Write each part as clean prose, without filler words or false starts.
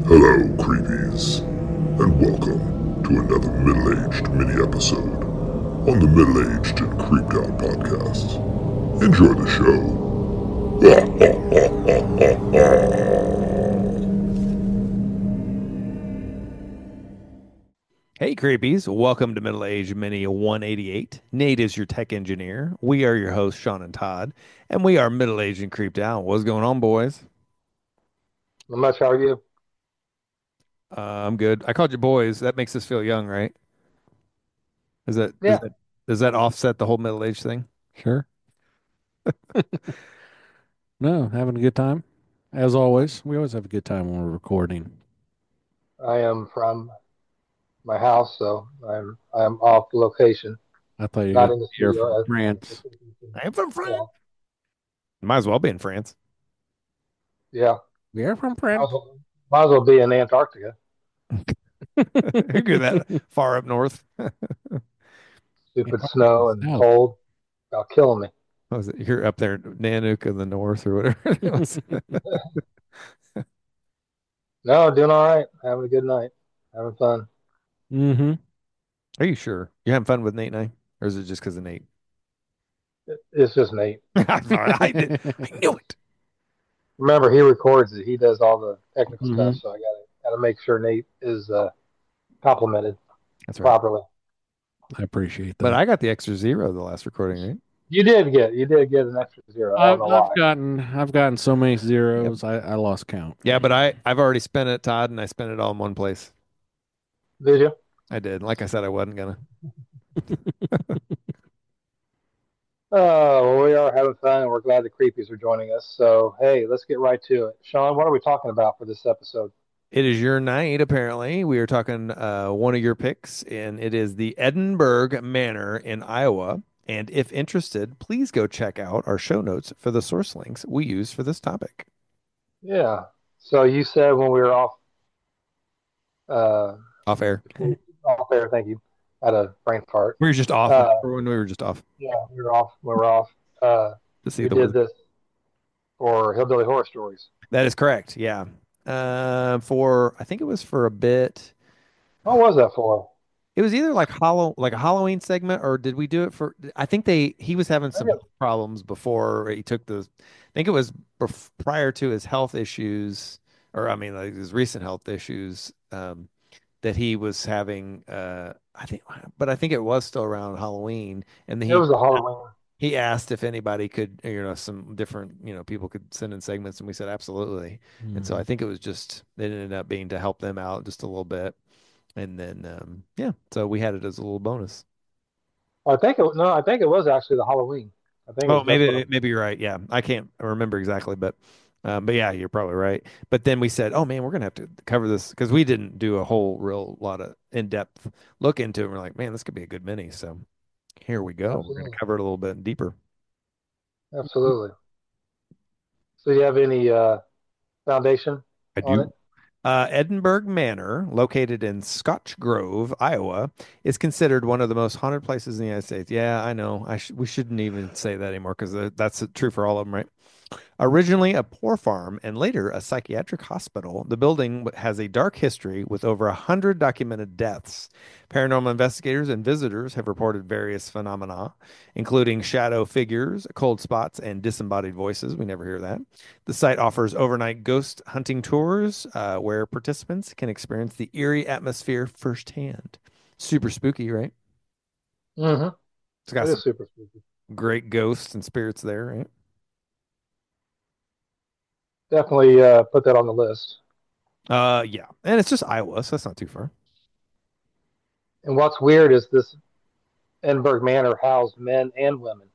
Hello, creepies, and welcome to another middle-aged mini-episode on the Middle-Aged and Creeped Out podcast. Enjoy the show. Hey, creepies. Welcome to Middle Age Mini 188. Nate is your tech engineer. We are your hosts, Sean and Todd, and we are middle aged and creeped out. What's going on, boys? Not much. How are you? I'm good. I called you boys. That makes us feel young, right? Is that does Yeah, that does that offset the whole middle age thing? Sure. No, having a good time. As always, we always have a good time when we're recording. I am from my house, so I'm off location, I thought you were not going in the to hear from studio. France. I am from France. Yeah, Might as well be in France. yeah. We are from Might as France. well, might as well be in Antarctica. Who get that far up north? Stupid Antarctica snow and South. cold, about killing me. What was it? You're up there, Nanook in the north or whatever it was. No, doing all right. Having a good night. Having fun. Mm-hmm. Are you sure? You having fun with Nate and I? Or is it just because of Nate? It's just Nate. I thought I did. I knew it. Remember, he records it. He does all the technical stuff, Mm-hmm. so I gotta make sure Nate is complimented That's right. properly. I appreciate But that. I got the extra zero the last recording, right? You did get an extra zero. I don't I've know I've why. gotten I've gotten so many Yep. zeros. I lost count. Yeah, but I've already spent it, Todd, and I spent it all in one place. Did you? I did. Like I said, I wasn't gonna. Well, we are having fun, and we're glad the creepies are joining us. So, hey, let's get right to it. Sean, what are we talking about for this episode? It is your night, apparently. We are talking one of your picks, and it is the Edinburgh Manor in Iowa. And if interested, please go check out our show notes for the source links we use for this topic. Yeah. So you said when we were uh, Off air. off there, thank you, had a brain fart. We were just off. Uh, Remember when we were just off yeah, we were off. We were off. Uh, to see we the did wizard. this for Hillbilly Horror Stories. That is correct. Yeah. For I think it was for a bit. What was that for? It was either like a Halloween segment, or did we do it for? I think he was having some Maybe health problems before he took the. I think it was prior to his health issues, or I mean, like his recent health issues, that he was having. But I think it was still around Halloween, and it was a Halloween. he asked if anybody could, some different, people could send in segments, and we said absolutely. And so I Mhm. think it was just it ended up being to help them out just a little bit. And then, yeah, so we had it as a little bonus. I think it. No, I think it was actually the Halloween. I think Oh, that's what maybe you're right. Yeah, I can't remember exactly, but yeah, you're probably right. But then we said, oh man, we're gonna have to cover this because we didn't do a whole real lot of in-depth look into it. We're like, man, this could be a good mini. So here we go. We're gonna absolutely, cover it a little bit deeper. absolutely. So, you have any foundation I on it? do. Edinburgh Manor, located in Scotch Grove, Iowa, is considered one of the most haunted places in the United States. Yeah, I know. We shouldn't even say that anymore because that's true for all of them, right? Originally a poor farm and later a psychiatric hospital, the building has a dark history with over 100 documented deaths. Paranormal investigators and visitors have reported various phenomena, including shadow figures, cold spots, and disembodied voices. We never hear that. The site offers overnight ghost hunting tours where participants can experience the eerie atmosphere firsthand. Super spooky, right? Mm-hmm. It's got It some is super spooky. great ghosts and spirits there, right? Definitely put that on the list. Yeah, and it's just Iowa, so that's not too far. And what's weird is this Edinburgh Manor housed men and women.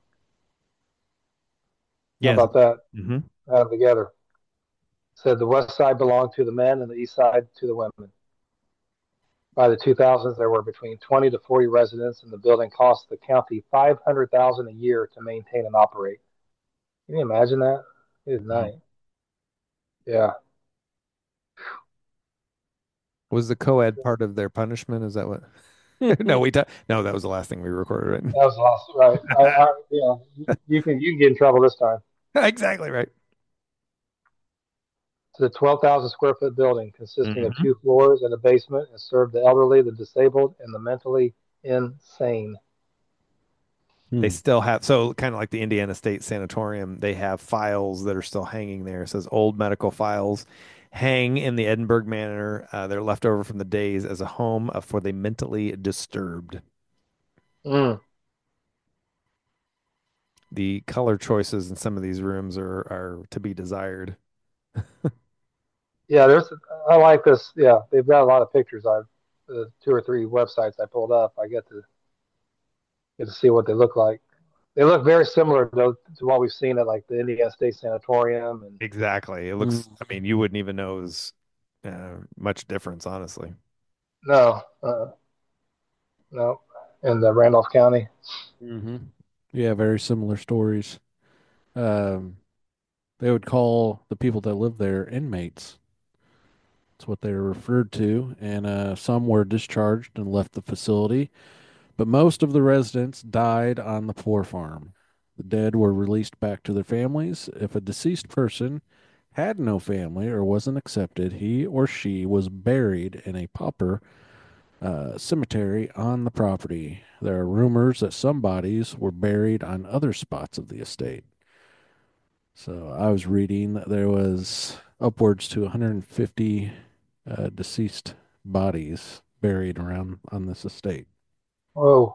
How Yes. about that? Hmm. Add them together. Said the west side belonged to the men and the east side to the women. By the 2000s, there were between 20 to 40 residents, and the building cost the county 500,000 a year to maintain and operate. Can you imagine that? Good Wow. night. Yeah. Was the co-ed part of their punishment? Is that what? No, no, that was the last thing we recorded, That was last right. right? Yeah, you can get in trouble this time. Exactly right. is a 12,000 square foot building consisting of Mhm. 2 floors and a basement and served the elderly, the disabled, and the mentally insane. They Hmm. still have, so kind of like the Indiana State Sanatorium, they have files that are still hanging there. It says old medical files hang in the Edinburgh Manor. They're left over from the days as a home for the mentally disturbed. Mm. The color choices in some of these rooms are to be desired. Yeah, I like this. Yeah, they've got a lot of pictures. I've the 2 or 3 websites I pulled up. I get to see what they look like. They look very similar to what we've seen at like the Indiana State Sanatorium and Exactly. It looks, I mean, you wouldn't even know it was much difference, honestly. no, no, in the Randolph County. Mm-hmm. Yeah, very similar stories. Um, they would call the people that live there inmates. That's what they were referred to, and some were discharged and left the facility, but most of the residents died on the poor farm. The dead were released back to their families. If a deceased person had no family or wasn't accepted, he or she was buried in a pauper cemetery on the property. There are rumors that some bodies were buried on other spots of the estate. So I was reading that there was upwards to 150 deceased bodies buried around on this estate. Oh,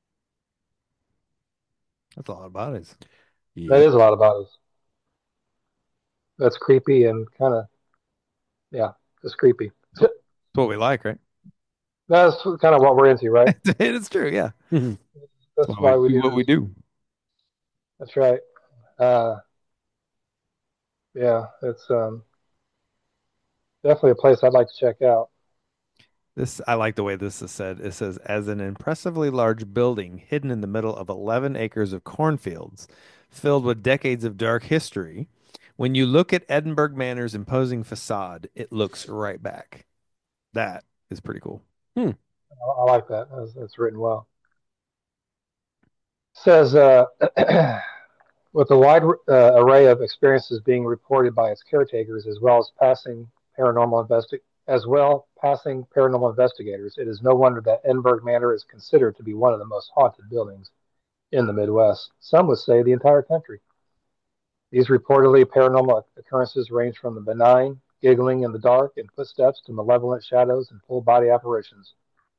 That's a lot of bodies. that Yep. is a lot of bodies. That's creepy and kind of yeah, just creepy. It's what we like, right? That's kind of what we're into, right? It is true, yeah. That's It's why we do what we this. do. That's right. Uh, yeah, it's definitely a place I'd like to check out. This I like the way this is said. It says, as an impressively large building hidden in the middle of 11 acres of cornfields, filled with decades of dark history, when you look at Edinburgh Manor's imposing facade, it looks right back. That is pretty cool. Hmm. I like that. That's written well. Says with a wide array of experiences being reported by its caretakers, as well passing paranormal investigators, it is no wonder that Edinburgh Manor is considered to be one of the most haunted buildings in the Midwest. Some would say the entire country. These reportedly paranormal occurrences range from the benign, giggling in the dark and footsteps to malevolent shadows and full body apparitions.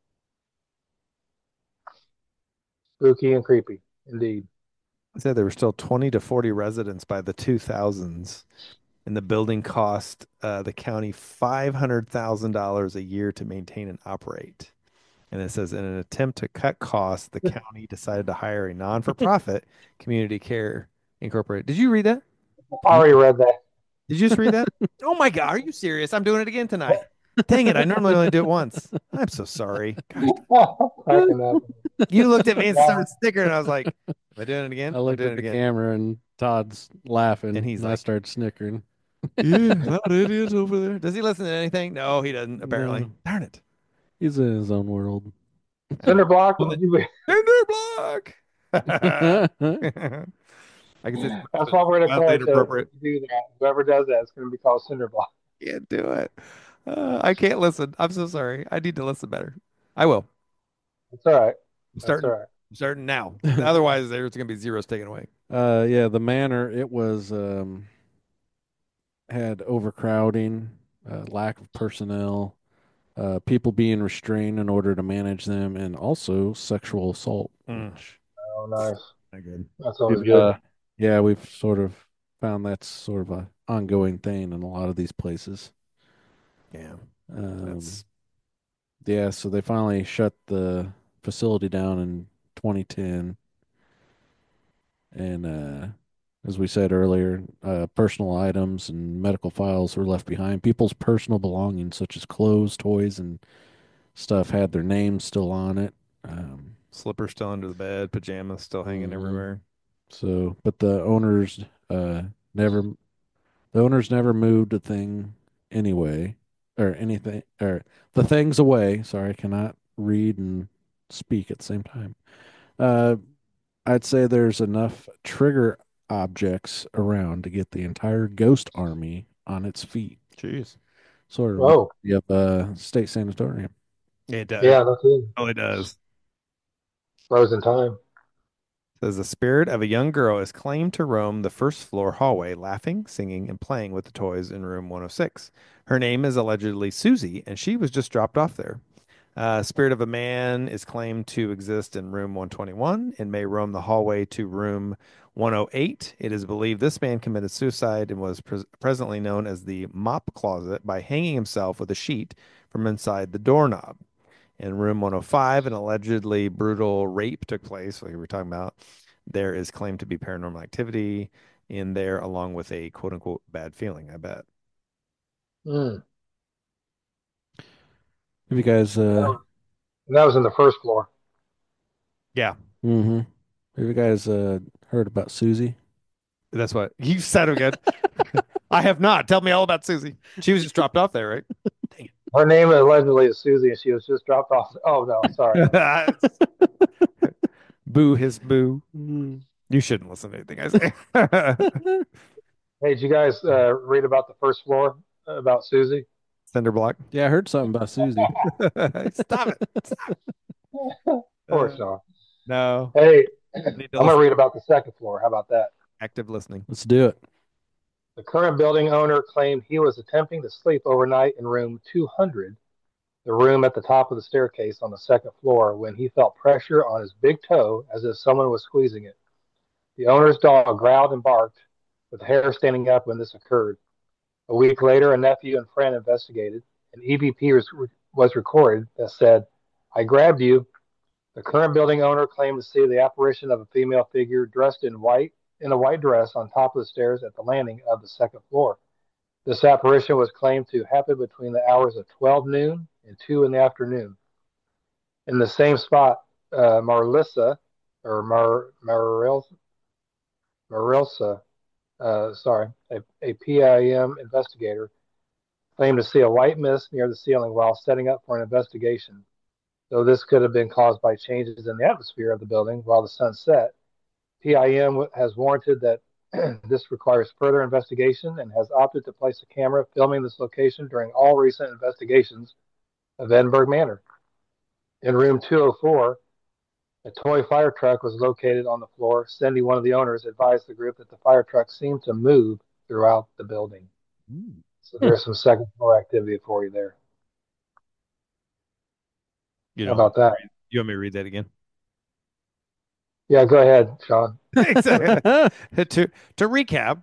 Spooky and creepy, indeed. It said there were still 20 to 40 residents by the 2000s, and the building cost the county $500,000 a year to maintain and operate. And it says, in an attempt to cut costs, the county decided to hire a non-for-profit community care incorporated. Did you read that? I already read that. Did you just read that? Oh my God, are you serious? I'm doing it again tonight. Dang it, I normally only do it once. I'm so sorry. Gosh, Cracking up. you looked at me and Yeah, started snickering. I was like, am I doing it again? I I'm looked doing at it the again. camera and Todd's laughing, And he's and I like, started snickering. yeah, that idiot over there. Does he listen to anything? No, he doesn't, apparently. No, Darn it. he's in his own world. Cinder block. Well, Cinder block. I can see That's what we're going to call wildly it to inappropriate. do that. Whoever does that is going to be called cinder block. Can't do it. I can't listen. I'm so sorry. I need to listen better. I will. That's all right. I'm That's all starting. right. I'm starting now. Otherwise, there's going to be zeros taken away. Yeah, the manor, it was had overcrowding, lack of personnel, people being restrained in order to manage them, and also sexual assault. Mm. Which Oh, nice. Not good. That's always we've, good. yeah, we've sort of found that's sort of a ongoing thing in a lot of these places. Yeah, Um, that's yeah, so they finally shut the facility down in 2010, and as we said earlier, personal items and medical files were left behind. People's personal belongings, such as clothes, toys, and stuff, had their names still on it. slippers still under the bed, pajamas still hanging Mhm. everywhere. So, but never, the owners never moved a thing anyway, or anything, or the things away. Sorry, I cannot read and speak at the same time. Uh, I'd say there's enough trigger objects around to get the entire ghost army on its feet. Jeez. Sort of Whoa. reminds me of state sanatorium. It does. Yeah, no kidding. Oh, it does. Frozen time. Says the spirit of a young girl is claimed to roam the first floor hallway, laughing, singing, and playing with the toys in room 106. Her name is allegedly Susie, and she was just dropped off there. Spirit of a man is claimed to exist in room 121 and may roam the hallway to room 108. It is believed this man committed suicide and was presently known as the mop closet by hanging himself with a sheet from inside the doorknob. In room 105, an allegedly brutal rape took place, like we were talking about. There is claimed to be paranormal activity in there, along with a quote unquote bad feeling, I bet. Mm. Have you guys And that was in the first floor. Yeah, mm-hmm. Have you guys heard about Susie? that's what you said again. I have not. Tell me all about Susie. She was just dropped off there, right? Dang Her name allegedly is Susie, and she was just dropped off. Oh no, sorry. it. Boo his boo. Mm. You shouldn't listen to anything I say. Hey, did you guys read about the first floor about Susie? Cinder block. Yeah, I heard something about Susie. Stop it. Of course Uh, not. no. Hey, Need to I'm gonna listen. read about the second floor. How about that? Active listening. Let's do it. The current building owner claimed he was attempting to sleep overnight in room 200, the room at the top of the staircase on the second floor, when he felt pressure on his big toe as if someone was squeezing it. The owner's dog growled and barked, with hair standing up when this occurred. A week later, a nephew and friend investigated. An EVP was recorded that said, "I grabbed you." The current building owner claimed to see the apparition of a female figure dressed in a white dress on top of the stairs at the landing of the second floor. This apparition was claimed to happen between the hours of 12 noon and 2 in the afternoon. In the same spot, Marlissa, or Marilsa, sorry, a PIM investigator, claimed to see a white mist near the ceiling while setting up for an investigation. Though this could have been caused by changes in the atmosphere of the building while the sun set, PIM has warranted that this requires further investigation and has opted to place a camera filming this location during all recent investigations of Edinburgh Manor. In room 204, a toy fire truck was located on the floor. Cindy, one of the owners, advised the group that the fire truck seemed to move throughout the building. So Hmm. there's some second floor activity for you there. You How know, about that? you want me to read that again? Yeah, go ahead, Sean. to recap,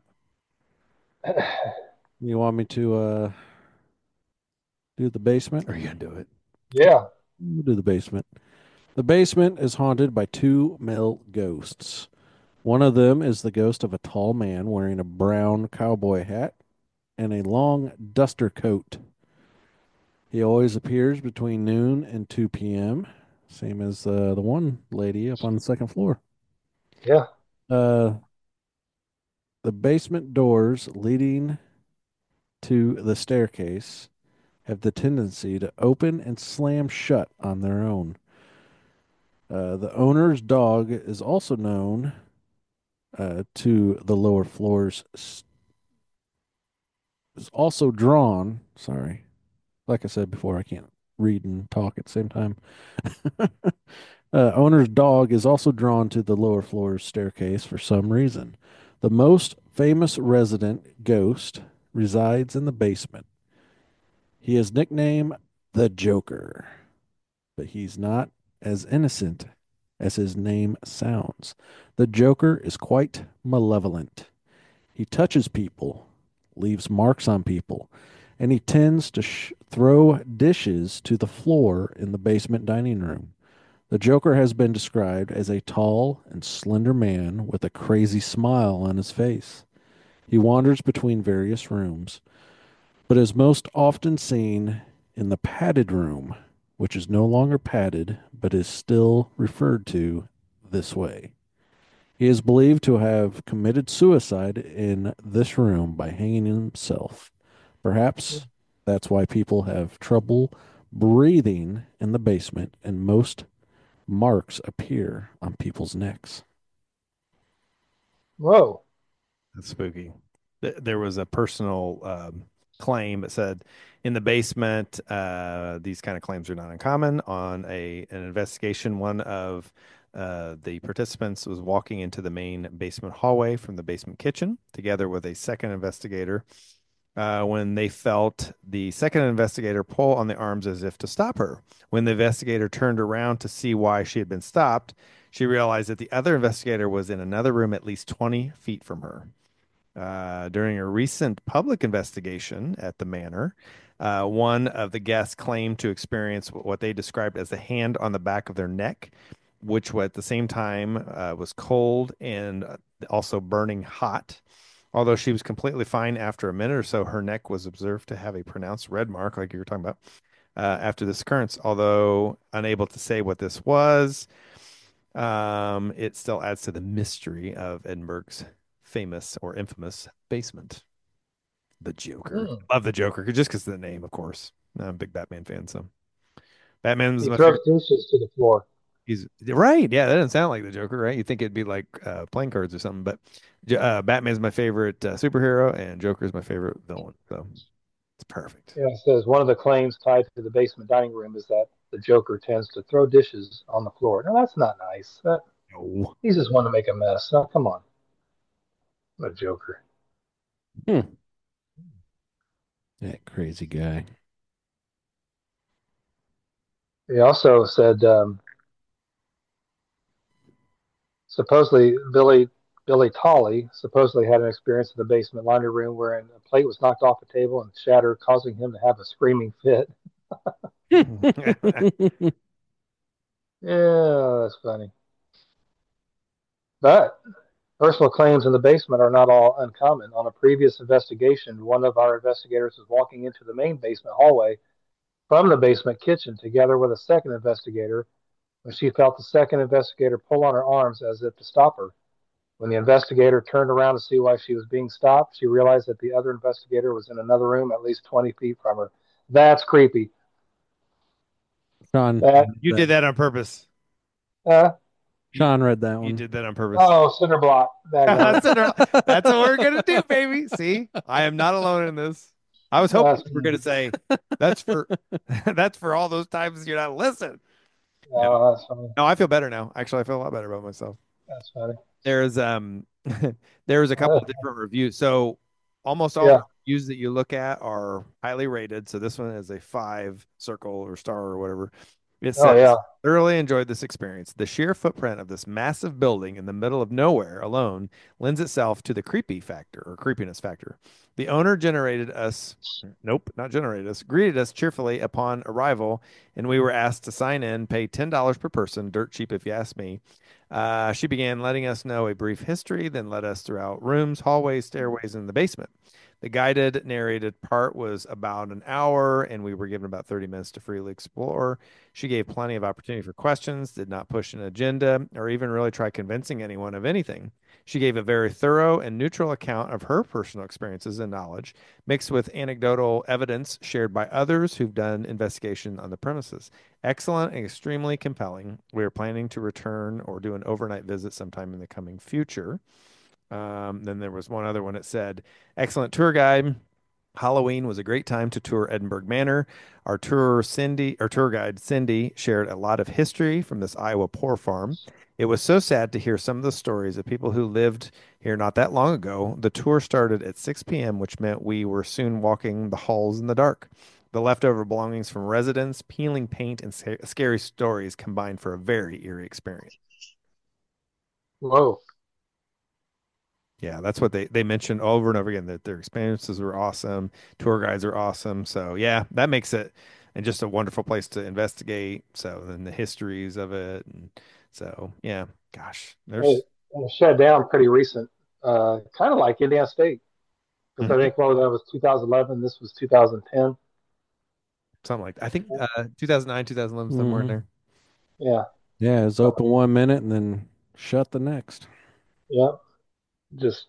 You want me to do the basement? are you gonna do it? Yeah. We'll do the basement. The basement is haunted by two male ghosts. One of them is the ghost of a tall man wearing a brown cowboy hat and a long duster coat. He always appears between noon and 2 p.m., same as the one lady up on the second floor. Yeah. Uh, the basement doors leading to the staircase have the tendency to open and slam shut on their own. The owner's dog is also known to the lower floors, is also drawn. Sorry. Like I said before, I can't read and talk at the same time. Owner's dog is also drawn to the lower floors staircase for some reason. The most famous resident ghost resides in the basement. He is nicknamed the Joker, but he's not as innocent as his name sounds. The Joker is quite malevolent. He touches people, leaves marks on people, and he tends to throw dishes to the floor in the basement dining room. The Joker has been described as a tall and slender man with a crazy smile on his face. He wanders between various rooms, but is most often seen in the padded room, which is no longer padded, but is still referred to this way. He is believed to have committed suicide in this room by hanging himself. Perhaps that's why people have trouble breathing in the basement, and most marks appear on people's necks. Whoa. That's spooky. there was a personal claim that said in the basement, these kind of claims are not uncommon. On an investigation, one of the participants was walking into the main basement hallway from the basement kitchen together with a second investigator when they felt the second investigator pull on the arms as if to stop her. When the investigator turned around to see why she had been stopped, she realized that the other investigator was in another room at least 20 feet from her. During a recent public investigation at the manor, one of the guests claimed to experience what they described as a hand on the back of their neck, which at the same time was cold and also burning hot. Although she was completely fine after a minute or so, her neck was observed to have a pronounced red mark, like you were talking about, after this occurrence. Although unable to say what this was, it still adds to the mystery of Edinburgh's famous or infamous basement. The Joker. Hmm. Love the Joker, just because of the name, of course. I'm a big Batman fan, so Batman's He my throws favorite. dishes to the floor. He's right. Yeah, that doesn't sound like the Joker, right? You think it'd be like playing cards or something, but Batman's my favorite superhero, and Joker's my favorite villain. So it's perfect. Yeah, it says one of the claims tied to the basement dining room is that the Joker tends to throw dishes on the floor. Now that's not nice. No. He just want to make a mess. Now, come on, what a Joker. Hmm. That crazy guy. He also said supposedly Billy Tolley supposedly had an experience in the basement laundry room wherein a plate was knocked off a table and shattered, causing him to have a screaming fit. Yeah, that's funny. But personal claims in the basement are not all uncommon. On a previous investigation, one of our investigators was walking into the main basement hallway from the basement kitchen together with a second investigator when she felt the second investigator pull on her arms as if to stop her. When the investigator turned around to see why she was being stopped, she realized that the other investigator was in another room at least 20 feet from her. That's creepy. Sean, That, You did that on purpose. uh, You, Sean read that you one. did that on purpose. oh, cinder block. Daggone. That's what we're gonna do, baby. See, I am not alone in this. I was hoping That's, you were gonna say that's for that's for all those times you're not listening. No, oh, that's funny. no, I feel better now. Actually, I feel a lot better about myself. That's funny. There's there's a couple of different reviews. So almost all Yeah. the reviews that you look at are highly rated. So this one is a 5 circle or star or whatever. It Oh, says yeah. thoroughly enjoyed this experience. The sheer footprint of this massive building in the middle of nowhere alone lends itself to the creepy factor or creepiness factor. The owner generated us, nope, not generated us, greeted us cheerfully upon arrival, and we were asked to sign in, pay $10 per person, dirt cheap if you ask me. She began letting us know a brief history, then led us throughout rooms, hallways, stairways, and the basement. The guided narrated part was about an hour, and we were given about 30 minutes to freely explore. She gave plenty of opportunity for questions, did not push an agenda, or even really try convincing anyone of anything. She gave a very thorough and neutral account of her personal experiences and knowledge, mixed with anecdotal evidence shared by others who've done investigation on the premises. Excellent and extremely compelling. We are planning to return or do an overnight visit sometime in the coming future. Then there was one other one that said, excellent tour guide. Halloween was a great time to tour Edinburgh Manor. Our tour guide Cindy shared a lot of history from this Iowa poor farm. It was so sad to hear some of the stories of people who lived here not that long ago. The tour started at 6 p.m., which meant we were soon walking the halls in the dark. The leftover belongings from residents, peeling paint, and scary stories combined for a very eerie experience. Whoa. Yeah, that's what they mentioned over and over again that their experiences were awesome, tour guides are awesome. So yeah, that makes it and just a wonderful place to investigate. So then the histories of it, and so yeah, gosh, It, there's it shut down pretty recent. Kind of like Indiana State. Because I Mhm. think, well, that was 2011. This was 2010. Something like that. I think 2009, 2011, somewhere in Hmm. there. Yeah. Yeah, it's open 1 minute and then shut the next. Yeah. Just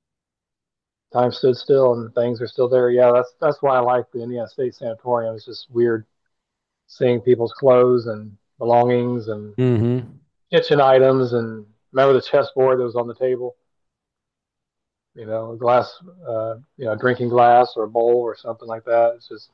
time stood still and things are still there. Yeah, that's why I like the Indiana State Sanatorium. It's just weird seeing people's clothes and belongings and Hmm. kitchen items and remember the chessboard that was on the table. A glass, drinking glass or a bowl or something like that. It's just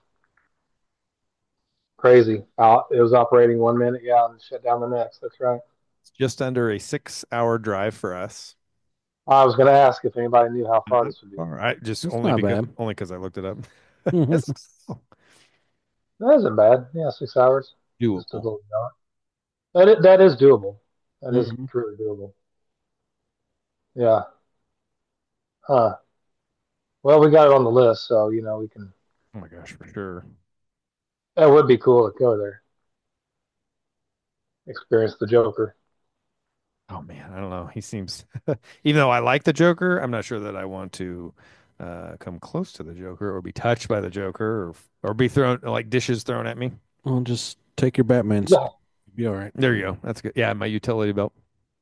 crazy. It was operating 1 minute, yeah, and shut down the next. That's right. It's just under a 6 hour drive for us. I was going to ask if anybody knew how far this would be. All right, just It's only not because bad. I looked it up. Mhm. It's That isn't bad. Yeah, 6 hours. Just a doable. little bit. That is doable. That is Mhm. truly doable. Yeah. Huh. Well, we got it on the list, so we can. Oh my gosh, for sure. That would be cool to go there, experience the Joker. Oh man, I don't know. He seems, even though I like the Joker, I'm not sure that I want to come close to the Joker or be touched by the Joker or be thrown like dishes thrown at me. Well, just take your Batman Yeah. suit. You'll be all right. There you go. That's good. Yeah, my utility belt.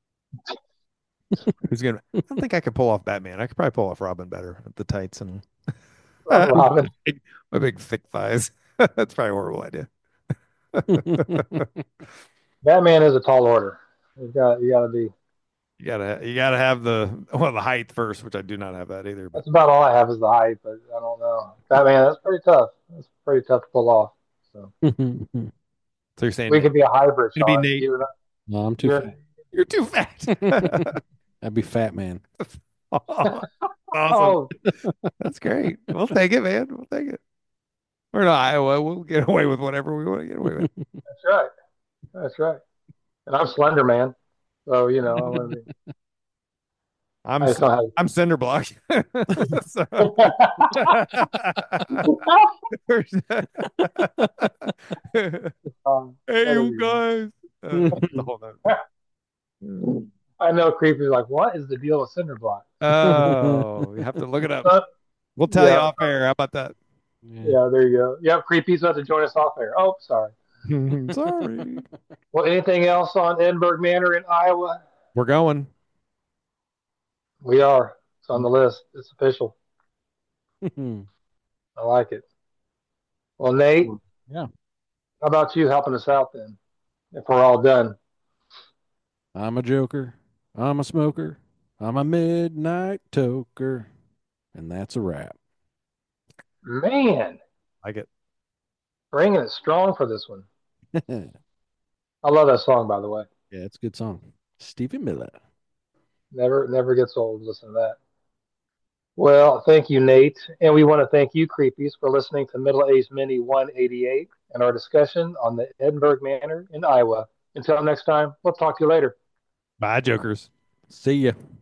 Who's gonna? I don't think I could pull off Batman. I could probably pull off Robin better with the tights and Robin. my big thick thighs. That's probably a horrible idea. Batman is a tall order. You got to be. You gotta have the height first, which I do not have that either. But That's about all I have is the height, but I don't know. Batman, that's pretty tough. That's pretty tough to pull off. So No, so you're saying we could be a hybrid, it'd be Sean. Nate? I'm too You're, fat. You're too fat. That'd be Fat Man. Awesome. oh, That's great. We'll take it, man. We'll take it. We're in Iowa. We'll get away with whatever we want to get away with. that's right. That's right. And I'm Slender Man, so I want to be. I'm I just don't I'm cinder block. So- Hey, you guys. The whole nother. I know creepy's like, what is the deal with cinder block? Oh, you have to look it up. Uh, We'll tell you yeah, off air. How about that? yeah, there you go. Yep, creepy's about to join us off air. Oh, sorry. Sorry. Well, anything else on Edinburgh Manor in Iowa? We're going. We are. It's on the list. It's official. I like it. Well, Nate, Yeah. how about you helping us out then? If we're all done. I'm a joker. I'm a smoker. I'm a midnight toker. And that's a wrap. Man, Like it. bringing it strong for this one. Yeah, I love that song, by the way. it's a good song. Stevie Miller. Never gets old listening to that. Well, thank you, Nate. And we want to thank you, Creepies, for listening to Middle Aged Mini 188 and our discussion on the Edinburgh Manor in Iowa. Until next time, we'll talk to you later. Bye, jokers. See ya.